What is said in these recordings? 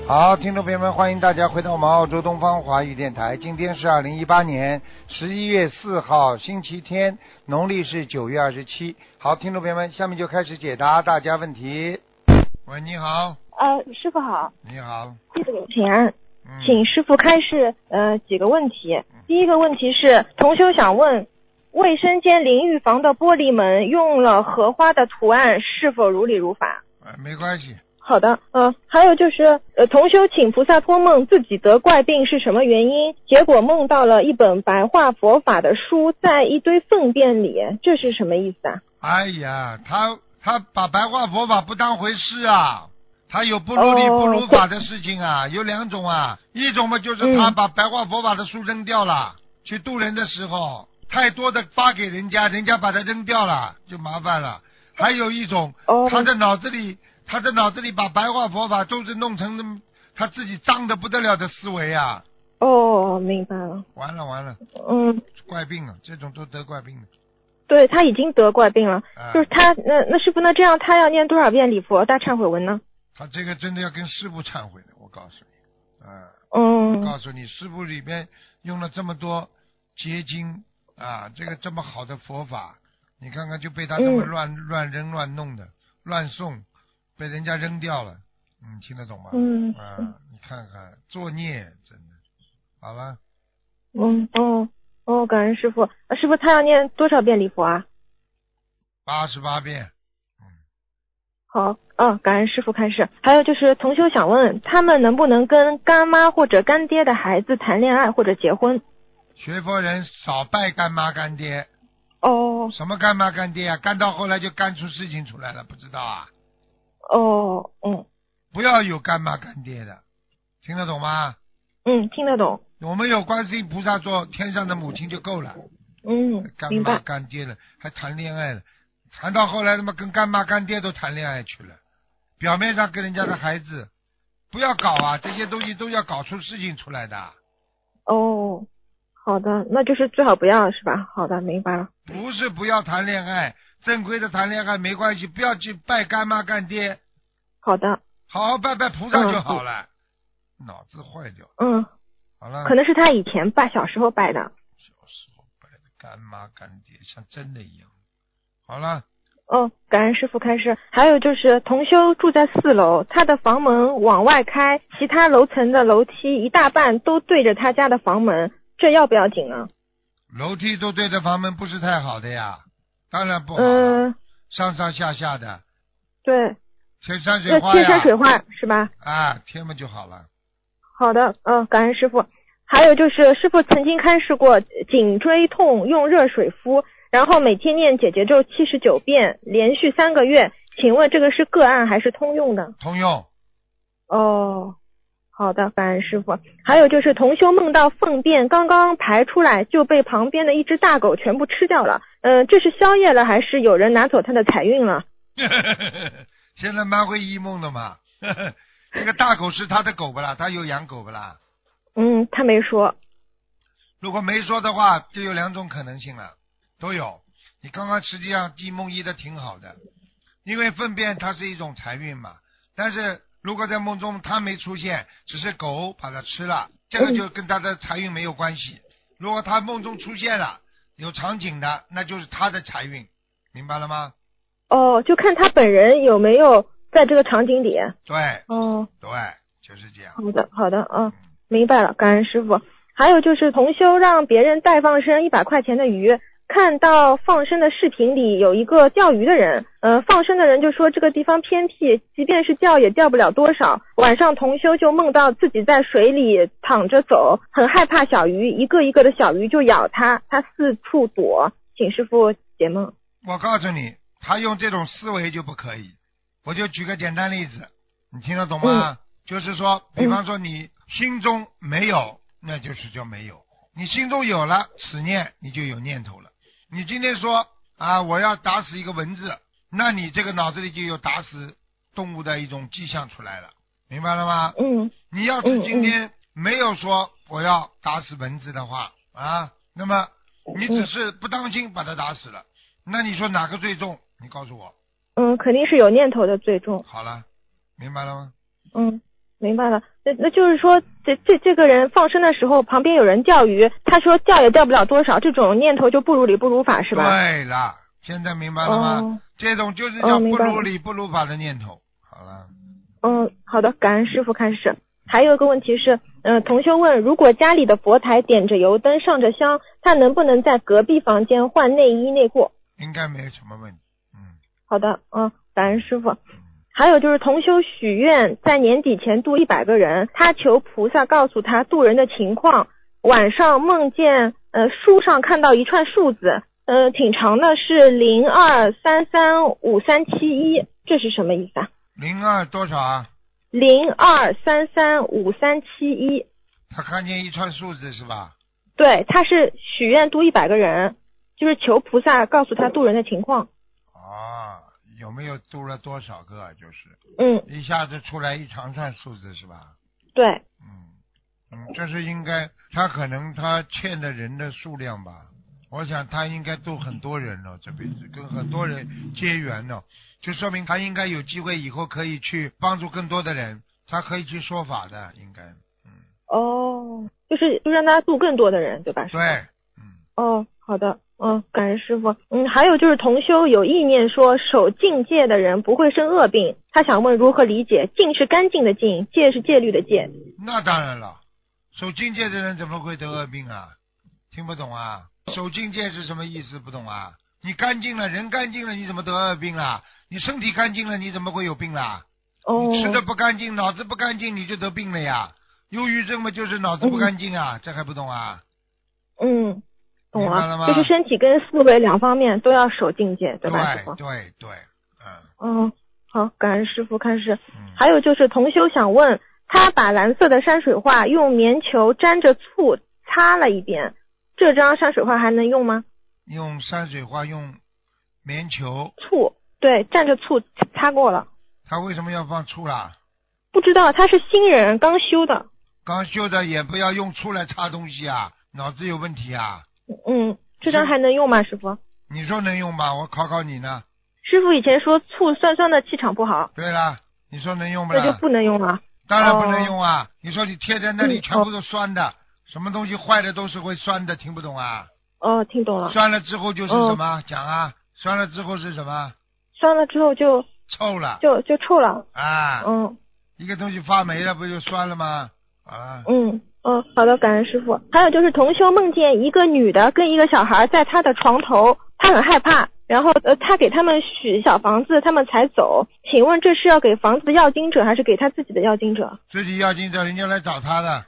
好，听众朋友们，欢迎大家回到我们澳洲东方华语电台。今天是2018年11月4号，星期天，农历是9月27。好，听众朋友们，下面就开始解答大家问题。喂，你好。 师傅好。 你好。 请安。请师傅开示几个问题。第一个问题是，同修想问，卫生间淋浴房的玻璃门用了荷花的图案，是否如理如法？ 没关系。 好的，还有就是同修请菩萨托梦自己得怪病是什么原因，结果梦到了一本白话佛法的书在一堆粪便里，这是什么意思啊？ 哎呀，他把白话佛法不当回事啊，他有不如理不如法的事情啊，有两种啊，一种嘛就是他把白话佛法的书扔掉了，去渡人的时候太多的发给人家，人家把它扔掉了就麻烦了。还有一种，他的脑子里把白话佛法都是弄成他自己脏的不得了的思维啊。 明白了。 完了。怪病了，这种都得怪病了。 对，他已经得怪病了。就是他那师傅，那这样他要念多少遍礼佛大忏悔文呢？ 他这个真的要跟师父忏悔的，我告诉你。我告诉你，师父里边用了这么多结晶啊，这个这么好的佛法，你看看就被他这么乱扔乱弄的乱送，被人家扔掉了，听得懂吗？你看看作孽，真的。好了。 感恩师傅。师傅他要念多少遍礼佛啊 ？88遍。 好，感恩师傅开示。还有就是同修想问，他们能不能跟干妈或者干爹的孩子谈恋爱或者结婚？ 学佛人少拜干妈干爹。什么干妈干爹啊？干到后来就干出事情出来了，不知道啊？不要有干妈干爹的，听得懂吗？ 听得懂。 我们有观世音菩萨做天上的母亲就够了。干妈干爹了，还谈恋爱了，谈到后来他妈跟干妈干爹都谈恋爱去了，表面上跟人家的孩子，不要搞啊，这些东西都要搞出事情出来的。 好的，那就是最好不要是吧？好的，明白了。 不是不要谈恋爱，正规的谈恋爱没关系，不要去拜干妈干爹。 好的。 好好拜拜菩萨就好了。脑子坏掉。好了。 可能是他以前小时候拜的。 小时候拜的干妈干爹像真的一样。好了。 感恩师父开示。还有就是同修住在4楼，他的房门往外开，其他楼层的楼梯一大半都对着他家的房门，这要不要紧呢？ 楼梯都对着房门不是太好的呀，当然不好了。上上下下的。 对。 贴山水画呀。 贴山水画是吧？ 贴嘛就好了。 好的，感恩师父。还有就是师父曾经开示过，颈椎痛用热水敷，然后每天念解结咒79遍，连续3个月，请问这个是个案还是通用的？ 通用。 好的，感恩师父。还有就是同修梦到粪便刚刚排出来就被旁边的一只大狗全部吃掉了，这是宵夜了还是有人拿走他的财运了？ 现在蛮会忆梦的嘛。这个大狗是他的狗不啦？他有养狗不啦？ 他没说。 如果没说的话，就有2种可能性了，都有。你刚刚实际上忆梦忆的挺好的，因为粪便它是一种财运嘛。但是如果在梦中它没出现，只是狗把它吃了，这个就跟他的财运没有关系。如果他梦中出现了有场景的，那就是他的财运，明白了吗？ 就看他本人有没有在这个场景里。 对。对，就是这样。 好的，明白了，感恩师父。还有就是同修让别人代放生100块钱的鱼，看到放生的视频里有一个钓鱼的人，放生的人就说这个地方偏僻，即便是钓也钓不了多少。晚上同修就梦到自己在水里躺着走，很害怕小鱼，一个一个的小鱼就咬他，他四处躲，请师父解梦。 我告诉你，他用这种思维就不可以。我就举个简单例子，你听得懂吗？就是说，比方说你心中没有，那就是叫没有；你心中有了此念，你就有念头了。你今天说我要打死一个蚊子，那你这个脑子里就有打死动物的一种迹象出来了，明白了吗？你要是今天没有说我要打死蚊子的话那么你只是不当心把它打死了，那你说哪个最重？你告诉我。 肯定是有念头的最重。 好了，明白了吗？ 明白了。那就是说，这个人放生的时候，旁边有人钓鱼，他说钓也钓不了多少，这种念头就不如理不如法，是吧？ 对了，现在明白了吗？这种就是叫不如理不如法的念头。好了。 好的，感恩师父开始。还有一个问题是，同修问，如果家里的佛台点着油灯上着香，他能不能在隔壁房间换内衣内裤？ 应该没有什么问题。 好的，感恩师父。还有就是同修许愿在年底前度100个人，他求菩萨告诉他度人的情况。晚上梦见书上看到一串数字，挺长的，是02335371，这是什么意思啊 ？02多少啊 ？02335371。 他看见一串数字是吧？ 对，他是许愿度100个人，就是求菩萨告诉他度人的情况。 有没有度了多少个？就是，一下子出来一长串数字是吧？ 对。 这是应该，他可能他欠的人的数量吧。我想他应该度很多人了，这辈子跟很多人结缘了，就说明他应该有机会以后可以去帮助更多的人，他可以去说法的，应该。 就是让他度更多的人，对吧？ 对。 好的。感恩师父。还有就是同修有意念说守禁戒的人不会生恶病，他想问如何理解？禁是干净的禁，戒是戒律的戒。 那当然了，守禁戒的人怎么会得恶病啊？听不懂啊？守禁戒是什么意思？不懂啊？你干净了，人干净了，你怎么得恶病啦？你身体干净了，你怎么会有病啦？你吃的不干净，脑子不干净，你就得病了呀。忧郁症嘛，就是脑子不干净啊，这还不懂啊？ 懂了，就是身体跟思维两方面都要守境界，对吧？ 对。 好，感恩师父开始。还有就是同修想问，他把蓝色的山水画用棉球沾着醋擦了一遍，这张山水画还能用吗？ 用山水画用棉球醋，对，蘸着醋擦过了。 他为什么要放醋啦？ 不知道，他是新人，刚修的。 刚修的也不要用醋来擦东西啊，脑子有问题啊。 这张还能用吗，师傅？ 你说能用吗？我考考你呢。 师傅以前说醋酸酸的，气场不好。 对了，你说能用不啦？ 那就不能用了。 当然不能用啊！你说你贴在那里全部都酸的，什么东西坏的都是会酸的，听不懂啊？ 听懂了。 酸了之后就是什么？讲啊！酸了之后是什么？ 酸了之后就臭了。 就臭了。 一个东西发霉了，不就酸了吗？ 好的，感恩师傅。还有就是同修梦见一个女的跟一个小孩在他的床头，他很害怕，然后他给他们许小房子，他们才走。请问这是要给房子的要经者，还是给他自己的要经者？ 自己要经者，人家来找他的。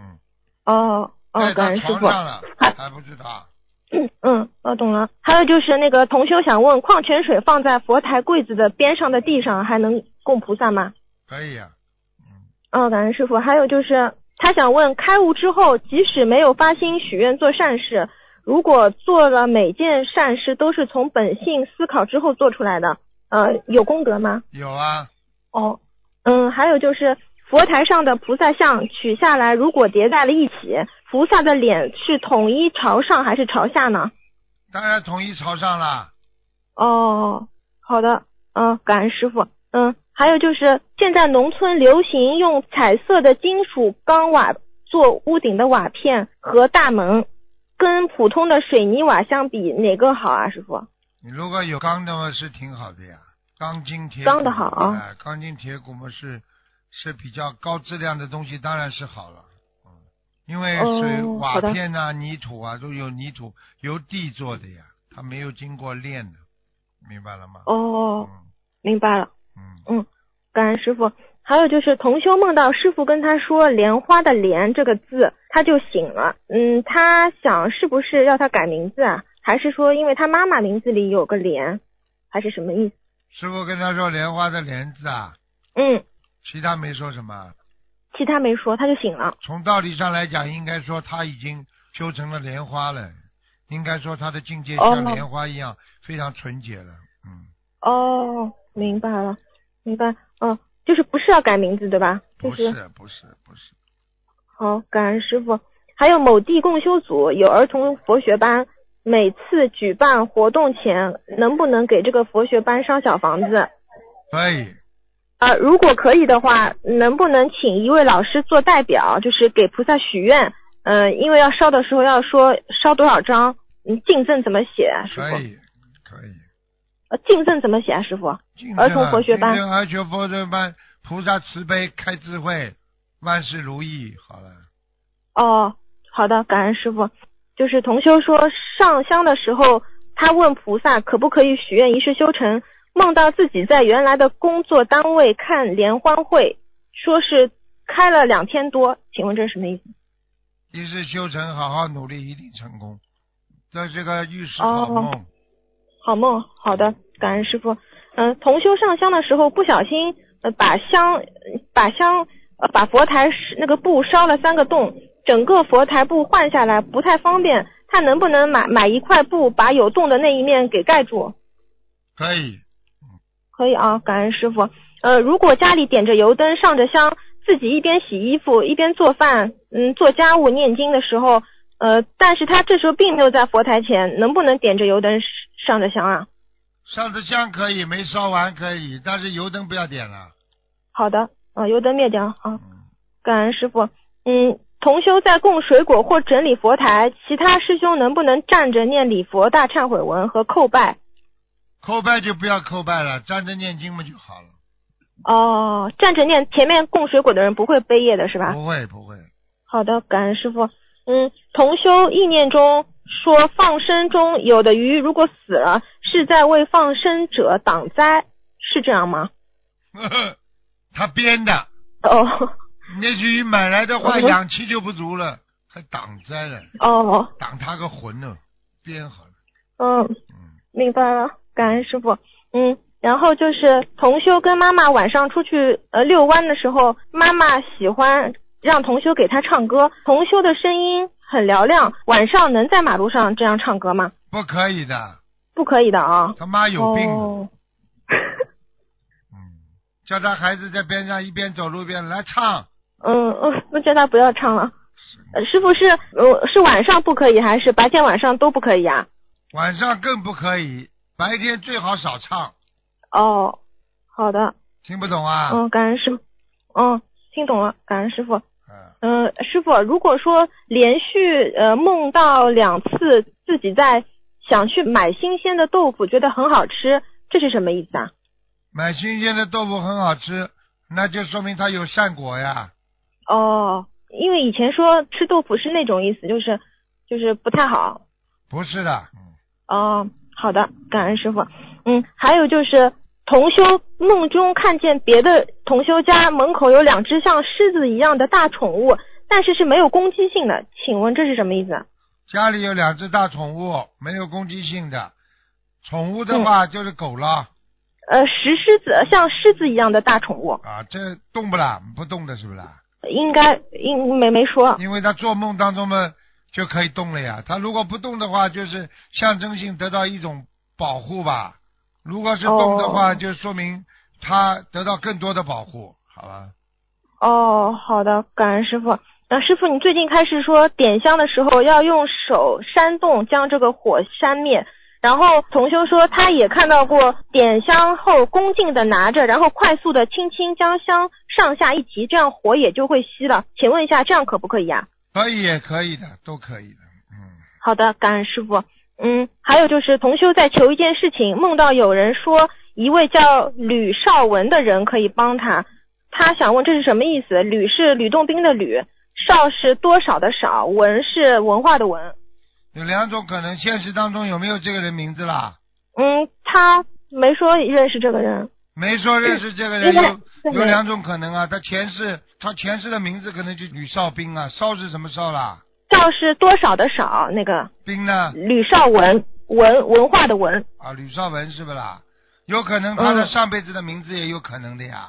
感恩师傅。 还不知道。 懂了。还有就是那个同修想问，矿泉水放在佛台柜子的边上的地上，还能供菩萨吗？ 可以啊。 感恩师傅。还有就是他想问，开悟之后即使没有发心许愿做善事，如果做了每件善事都是从本性思考之后做出来的，有功德吗？ 有啊。 还有就是佛台上的菩萨像取下来，如果叠在了一起，菩萨的脸是统一朝上还是朝下呢？ 当然统一朝上了。 好的。感恩师傅。还有就是现在农村流行用彩色的金属钢瓦做屋顶的瓦片和大门，跟普通的水泥瓦相比哪个好啊，师傅？ 你如果有钢的话是挺好的呀，钢筋铁骨。 钢的好啊。 钢筋铁骨嘛是比较高质量的东西，当然是好了。因为瓦片啊、泥土啊都有泥土由地做的呀，它没有经过炼的，明白了吗？ 明白了。感恩师傅。还有就是同修梦到师傅跟他说莲花的莲这个字，他就醒了。他想是不是要他改名字啊？还是说因为他妈妈名字里有个莲，还是什么意思？ 师傅跟他说莲花的莲字啊。其他没说什么。 其他没说，他就醒了。 从道理上来讲，应该说他已经修成了莲花了，应该说他的境界像莲花一样非常纯洁了。 明白了。就是不是要改名字对吧？ 不是。 好，感恩师傅。还有某地共修组有儿童佛学班，每次举办活动前能不能给这个佛学班烧小房子？ 可以。 如果可以的话，能不能请一位老师做代表，就是给菩萨许愿？因为要烧的时候要说烧多少张，敬赠怎么写啊，师傅？ 可以，可以。 敬赠怎么写啊，师傅？儿童佛学班。 儿童佛学班，菩萨慈悲开智慧，万事如意。好了。 哦，好的，感恩师傅。就是同修说上香的时候，他问菩萨可不可以许愿一世修成，梦到自己在原来的工作单位看联欢会，说是开了2天多，请问这是什么意思？ 一世修成，好好努力，一定成功。这是个预示好梦。 好梦，好的，感恩师傅。同修上香的时候不小心把佛台那个布烧了3个洞，整个佛台布换下来不太方便，他能不能买一块布把有洞的那一面给盖住？ 可以。 可以啊，感恩师傅。如果家里点着油灯上着香，自己一边洗衣服一边做饭，做家务念经的时候，但是他这时候并没有在佛台前，能不能点着油灯上着香啊？ 上着香可以，没烧完可以，但是油灯不要点了。 好的，油灯灭掉啊。感恩师傅。同修在供水果或整理佛台，其他师兄能不能站着念礼佛大忏悔文和叩拜？ 叩拜就不要叩拜了，站着念经嘛就好了。 站着念，前面供水果的人不会背业的是吧？ 不会。 好的，感恩师傅。同修意念中说放生中有的鱼如果死了是在为放生者挡灾，是这样吗？ 他编的。那鱼买来的话氧气就不足了，还挡灾了。挡他个魂呢，编好了。 明白了，感恩师傅。然后就是同修跟妈妈晚上出去遛弯的时候，妈妈喜欢让同修给她唱歌，同修的声音很嘹亮，晚上能在马路上这样唱歌吗？ 不可以的。 不可以的啊。 他妈有病。叫他孩子在边上一边走路一边来唱。 那叫他不要唱了。师傅是晚上不可以还是白天晚上都不可以啊？ 晚上更不可以，白天最好少唱。 好的。 听不懂啊？ 感恩师傅。听懂了，感恩师傅。师傅，如果说连续梦到2次自己在想去买新鲜的豆腐，觉得很好吃，这是什么意思啊？ 买新鲜的豆腐很好吃，那就说明它有善果呀。 因为以前说吃豆腐是那种意思，就是不太好。 不是的。 好的，感恩师傅。还有就是同修梦中看见别的同修家门口有2只像狮子一样的大宠物，但是没有攻击性的，请问这是什么意思？ 家里有2只大宠物，没有攻击性的。宠物的话就是狗了。 石狮子，像狮子一样的大宠物。 这动不啦？不动的是不是？ 应该没说。 因为他做梦当中嘛就可以动了呀。他如果不动的话，就是象征性得到一种保护吧。如果是动的话，就说明他得到更多的保护，好吧？ 好的，感恩师傅。师傅，你最近开始说点香的时候要用手扇动将这个火扇灭，然后同修说他也看到过点香后恭敬的拿着，然后快速的轻轻将香上下一提，这样火也就会熄了。请问一下，这样可不可以啊？ 可以，也可以的，都可以的。 好的，感恩师傅。还有就是同修在求一件事情，梦到有人说一位叫吕少文的人可以帮他，他想问这是什么意思？吕是吕洞宾的吕，少是多少的少，文是文化的文。 有2种可能，现实当中有没有这个人名字啦？ 他没说认识这个人。 没说认识这个人，有2种可能啊。他前世的名字可能就吕少宾啊。少是什么少啦？ 少是多少的少，那个宾呢？ 吕少文，文化的文。 吕少文是不啦？有可能他的上辈子的名字也有可能的呀。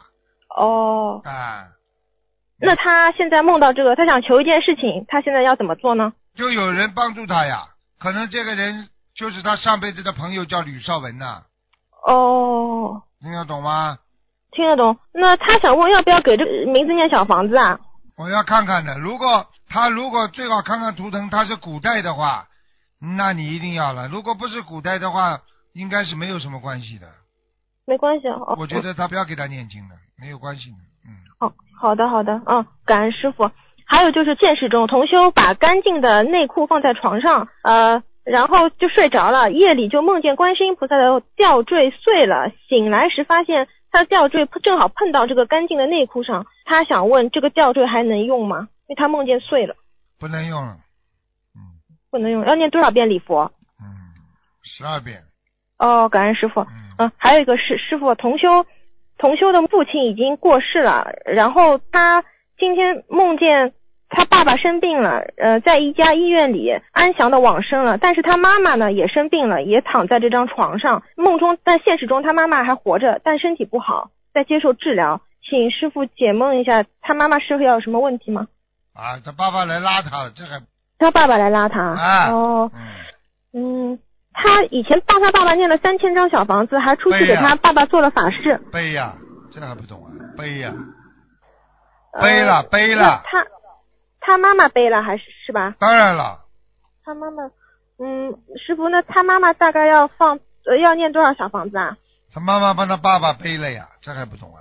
那他现在梦到这个，他想求一件事情，他现在要怎么做呢？ 就有人帮助他呀，可能这个人就是他上辈子的朋友，叫吕少文呐。听得懂吗？ 听得懂。那他想问要不要给这个名字念小房子啊？ 我要看看的。如果最好看看图腾，他是古代的话，那你一定要了。如果不是古代的话，应该是没有什么关系的。 没关系。 我觉得他不要给他念经的，没有关系的。 好的，感恩师傅。还有就是现实中，同修把干净的内裤放在床上，然后就睡着了，夜里就梦见观世音菩萨的吊坠碎了，醒来时发现他的吊坠正好碰到这个干净的内裤上，他想问这个吊坠还能用吗？因为他梦见碎了。 不能用了。 不能用，要念多少遍礼佛 ？12遍。 感恩师傅。还有一个是师傅，同修的父亲已经过世了，然后他今天梦见他爸爸生病了，在一家医院里安详的往生了，但是他妈妈呢也生病了，也躺在这张床上，梦中但现实中他妈妈还活着，但身体不好，在接受治疗，请师傅解梦一下，他妈妈是会有什么问题吗？ 他爸爸来拉他了，这还他爸爸来拉他。他以前帮他爸爸念了3000张小房子，还出去给他爸爸做了法事。 背呀，这还不懂啊？背呀，背了。 他妈妈背了还是吧？ 当然了。 他妈妈，师傅，那他妈妈大概要念多少小房子啊？ 他妈妈帮他爸爸背了呀，这还不懂啊？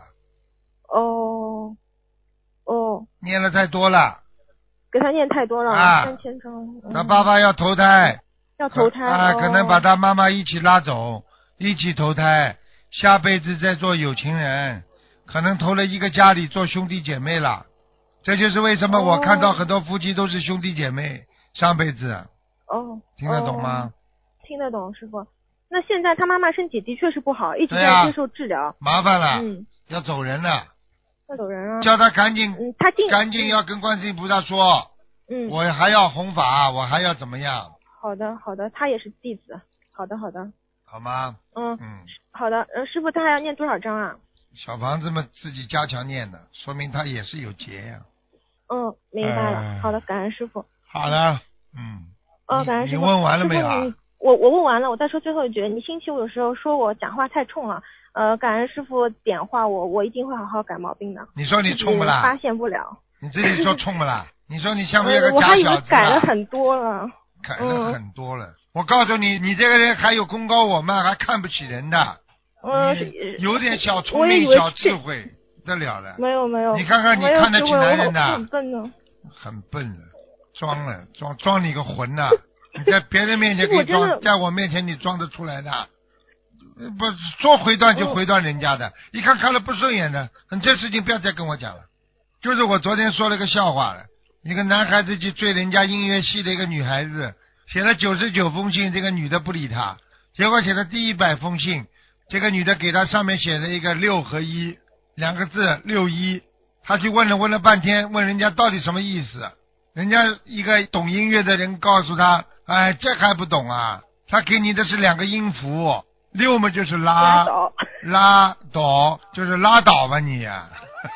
念了太多了。 给他念太多了，3000张。 他爸爸要投胎。可能把他妈妈一起拉走，一起投胎，下辈子再做有情人，可能投了一个家里做兄弟姐妹了。这就是为什么我看到很多夫妻都是兄弟姐妹，上辈子。听得懂吗？ 听得懂，师傅。那现在他妈妈身体的确是不好，一直在接受治疗。 麻烦了。要走人了。 要走人啊！ 叫他赶紧，赶紧要跟观世音菩萨说，我还要弘法，我还要怎么样？ 好的，他也是弟子。好的。 好吗？ 好的。师傅，他还要念多少章啊？ 小房子们自己加强念的，说明他也是有结呀。 明白了。好的，感恩师傅。 好了。 感恩师傅。 你问完了没有啊？ 我问完了，我再说最后一句。你星期五的时候说我讲话太冲了，感恩师傅点化我一定会好好改毛病的。 你说你冲不啦？ 发现不了。 你自己说冲不啦？你说你像不像个假小子？ 我还以为改了很多了。 改了很多了。我告诉你，你这个人还有功高我慢，还看不起人的。有点小聪明小智慧得了了。 没有。 你看看你看得起男人的。 很笨呢。 很笨了，装你个混呐！你在别人面前可以装，在我面前你装得出来的？不说回断就回断人家的，一看了不顺眼的，你这事情不要再跟我讲了。就是我昨天说了个笑话了，一个男孩子去追人家音乐系的一个女孩子，写了99封信，这个女的不理他，结果写了第100封信，这个女的给他上面写了一个6和1两个字61，他去问了半天，问人家到底什么意思，人家一个懂音乐的人告诉他，这还不懂啊，他给你的是2个音符，6嘛就是拉倒，就是拉倒吧你呀。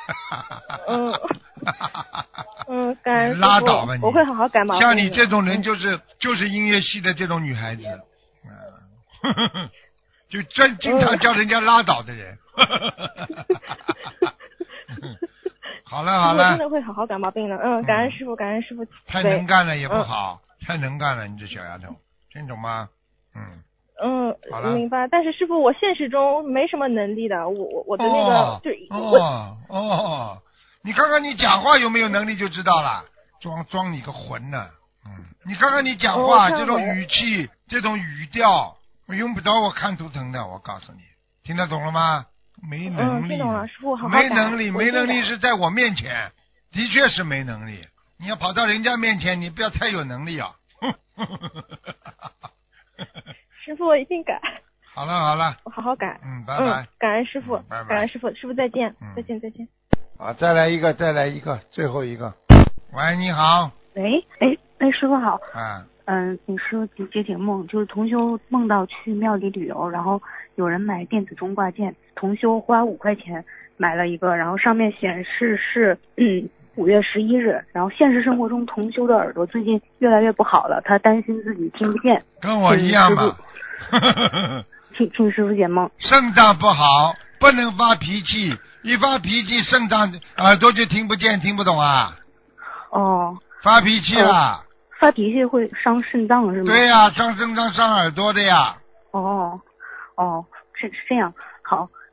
感恩师父， 拉倒吧你！ 我会好好改毛病。 像你这种人就是音乐系的这种女孩子，就经常叫人家拉倒的人。好了， 我真的会好好改毛病的。感恩师父，感恩师父。 太能干了也不好，太能干了，你这小丫头，听懂吗？好了。 明白。但是师父，我现实中没什么能力的，我的那个你看看你讲话有没有能力就知道了，装你个混呢。你看看你讲话这种语气，这种语调，我用不着我看图腾的，我告诉你，听得懂了吗？没能力。 听懂了，师父，好好改。没能力是在我面前，的确是没能力。你要跑到人家面前，你不要太有能力啊。 师父，我一定改。 好了， 我好好改。 拜拜。 感恩师父， 拜拜。 感恩师父，师父再见，再见。 好，再来一个，最后一个。喂，你好。 喂，师父好。请师父解梦，就是同修梦到去庙里旅游，然后有人买电子钟挂件，同修花5块钱买了一个，然后上面显示是5月11日，然后现实生活中同修的耳朵最近越来越不好了，他担心自己听不见。 跟我一样嘛。 请师父解梦。 肾脏不好，不能发脾气，一发脾气肾脏耳朵就听不见听不懂啊。发脾气了。 发脾气会伤肾脏是吗？ 对呀，伤肾脏伤耳朵的呀。 是这样。好，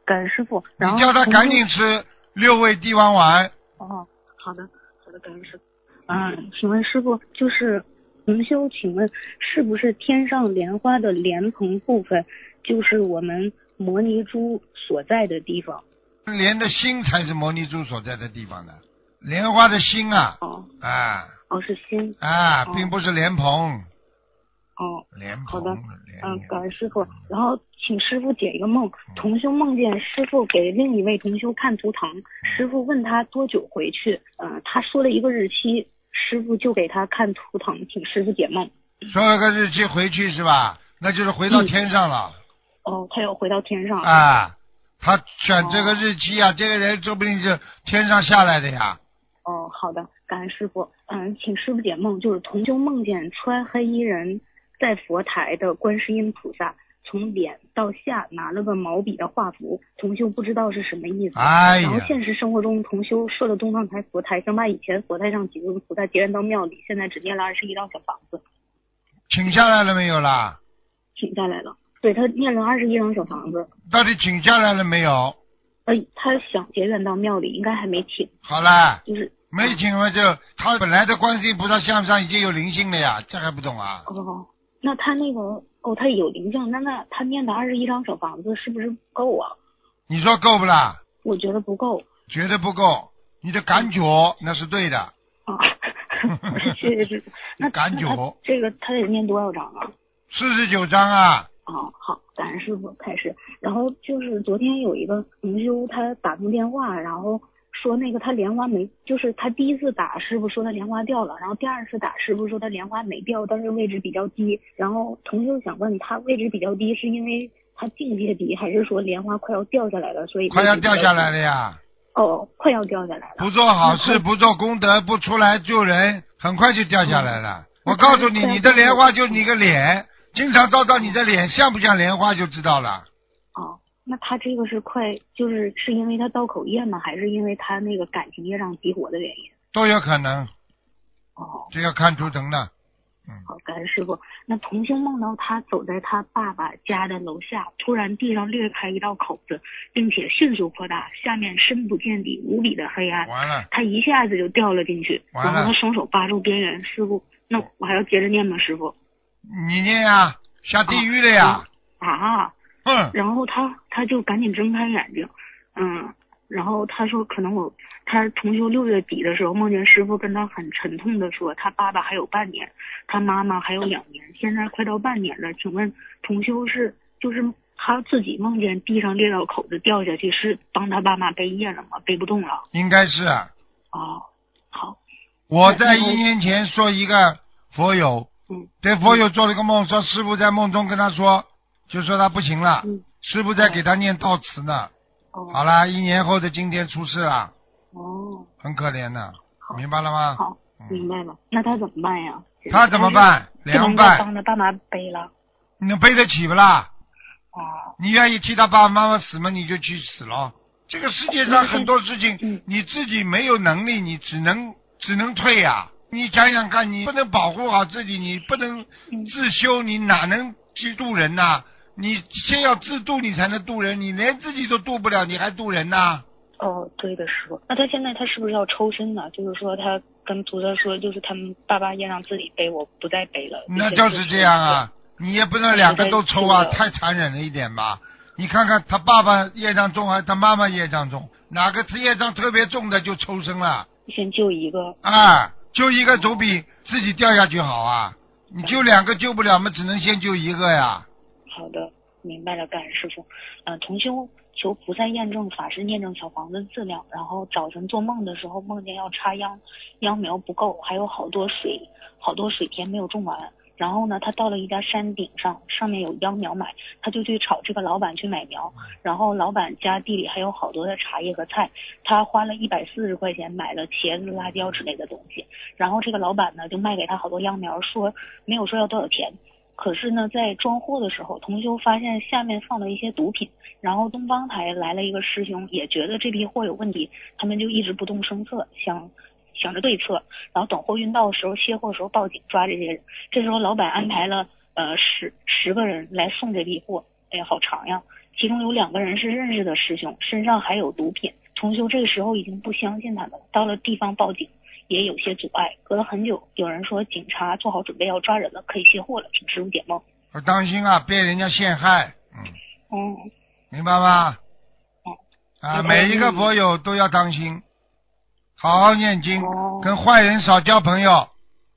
感恩师傅。然后你叫他赶紧吃6味地黄丸。 哦，好的，感恩师傅。请问师傅，就是同修，请问是不是天上莲花的莲蓬部分，就是我们摩尼珠所在的地方？ 莲的心才是摩尼珠所在的地方的，莲花的心啊。 是心并不是莲蓬。莲蓬。 好的，感恩师傅。然后请师傅解一个梦，同修梦见师傅给另一位同修看图腾，师傅问他多久回去，他说了一个日期，师傅就给他看图腾，请师傅解梦。 说了个日期回去是吧？那就是回到天上了。 他又回到天上。 他选这个日期啊，这个人说不定是天上下来的呀。 好的，感恩师傅。请师傅解梦，就是同修梦见穿黑衣人在佛台的观世音菩萨从脸到下拿了个毛笔的画符，同修不知道是什么意思。然后现实生活中，同修设了东方台佛台，想把以前佛台上几尊菩萨结缘到庙里，现在只念了21张小房子。 请下来了没有啦？ 请下来了，对，他念了21张小房子。 到底请下来了没有？ 他想结缘到庙里，应该还没请。 好啦， 就是没请嘛，就他本来的观世音菩萨像上已经有灵性了呀，这还不懂啊？ 那他那个他有灵性，那他念的21张小房子是不是不够啊？ 你说够不啦？ 我觉得不够。 绝对不够，你的感觉那是对的。 谢谢师傅。那感觉这个他得念多少章啊 ？49章啊。 好，感恩师傅开始。然后就是昨天有一个同修，他打通电话，然后说那个他莲花没，就是他第一次打师傅说他莲花掉了，然后第二次打师傅说他莲花没掉，但是位置比较低。然后同修想问他位置比较低是因为他境界低，还是说莲花快要掉下来了，所以快要掉下来了呀？ 快要掉下来了。 不做好事，不做功德，不出来救人，很快就掉下来了。我告诉你，你的莲花就是你个脸，经常照照你的脸像不像莲花就知道了。 那他这个是是因为他刀口业吗？还是因为他那个感情业障激活的原因？ 都有可能。这要看图腾的。 好，感恩师傅。那同修梦到他走在他爸爸家的楼下，突然地上裂开一道口子，并且迅速扩大，下面深不见底，无比的黑暗。 完了， 他一下子就掉了进去，然后他双手扒住边缘。师傅，那我还要接着念吗？师傅， 你念呀，下地狱了呀。 然后他就赶紧睁开眼睛，然后他说可能他同修6月底的时候梦见师傅跟他很沉痛的说他爸爸还有半年，他妈妈还有2年，现在快到半年了，请问同修就是他自己梦见地上裂到口子掉下去，是帮他爸妈背业了吗？背不动了。 应该是。 好。 我在1年前说一个佛友，对佛友做了个梦，说师傅在梦中跟他说，就说他不行了，师傅在给他念悼词呢。好了，1年后的今天出事了。很可怜的，明白了吗？ 好，明白了。那他怎么办呀？ 他怎么办？凉拌。 帮他爸妈背了。 你能背得起不啦？你愿意替他爸爸妈妈死吗？你就去死咯。这个世界上很多事情，你自己没有能力，你只能退呀。你想想看，你不能保护好自己，你不能自修，你哪能去度人呐？你先要自度，你才能度人。你连自己都度不了，你还度人呐？ 对的，师傅。那他现在他是不是要抽身呢？就是说他跟菩萨说，就是他们爸爸也让自己背，我不再背了。 那就是这样啊，你也不能2个都抽啊，太残忍了一点吧。你看看他爸爸业障重还是他妈妈业障重，哪个业障特别重的就抽身了。 先救一个。 救一个总比自己掉下去好啊。你救2个救不了嘛，只能先救一个呀。 好的，明白了，感恩师傅。同修求菩萨验证法师念证小房子质量，然后早晨做梦的时候梦见要插秧苗不够，还有好多水田没有种完。然后呢，他到了一家山顶上，上面有秧苗买，他就去找这个老板去买苗。然后老板家地里还有好多的茶叶和菜，他花了140块钱买了茄子、辣椒之类的东西。然后这个老板呢就卖给他好多秧苗，说没有说要多少钱。可是呢，在装货的时候，同修发现下面放了一些毒品，然后东方台来了一个师兄，也觉得这批货有问题，他们就一直不动声色，想着对策，然后等货运到的时候，卸货的时候报警抓这些人。这时候老板安排了10个人来送这批货，好长呀。 其中有2个人是认识的师兄，身上还有毒品。同修这个时候已经不相信他们了，到了地方报警也有些阻碍，隔了很久，有人说警察做好准备要抓人了，可以卸货了，请师傅解梦。 要当心啊，被人家陷害。明白吗？每一个佛友都要当心，好好念经，跟坏人少交朋友。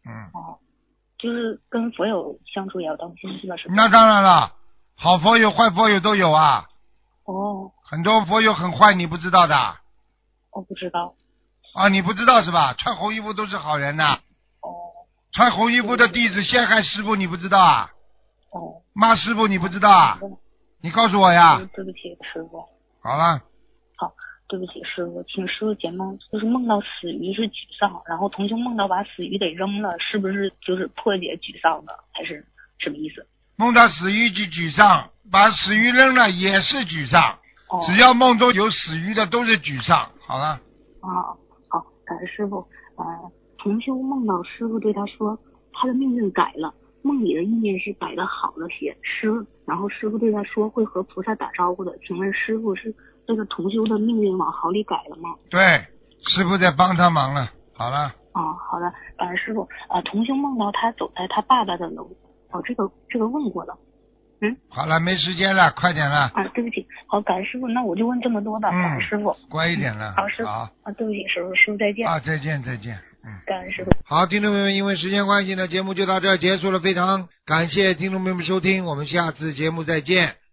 就是跟佛友相处也要当心，是吧？ 那当然了，好佛友坏佛友都有啊。很多佛友很坏，你不知道的。 我不知道。 你不知道是吧？穿红衣服都是好人呐。穿红衣服的弟子陷害师父，你不知道啊？骂师父你不知道啊？你告诉我呀。 对不起师父。 好了。 好，对不起师父，请师父解梦，就是梦到死鱼是沮丧，然后同修梦到把死鱼给扔了，是不是就是破解沮丧的，还是什么意思？ 梦到死鱼就沮丧，把死鱼扔了也是沮丧。只要梦中有死鱼的都是沮丧。好了。 好，感恩师父。同修梦到师父对他说，他的命运改了，梦里的意念是改的好了些。然后师父对他说会和菩萨打招呼的，请问师父是这个同修的命运往好里改了吗？ 对，师父在帮他忙了。好了。 好的，感恩师父。同修梦到他走在他爸爸的楼。这个问过了。 好了，没时间了，快点了。 对不起。好，感恩师父，那我就问这么多吧。感恩师父。 乖一点了。 好，师父。对不起师父，师父再见。 再见。 感恩师父。 好，听众朋友们，因为时间关系呢，节目就到这儿结束了，非常感谢听众朋友们收听，我们下次节目再见。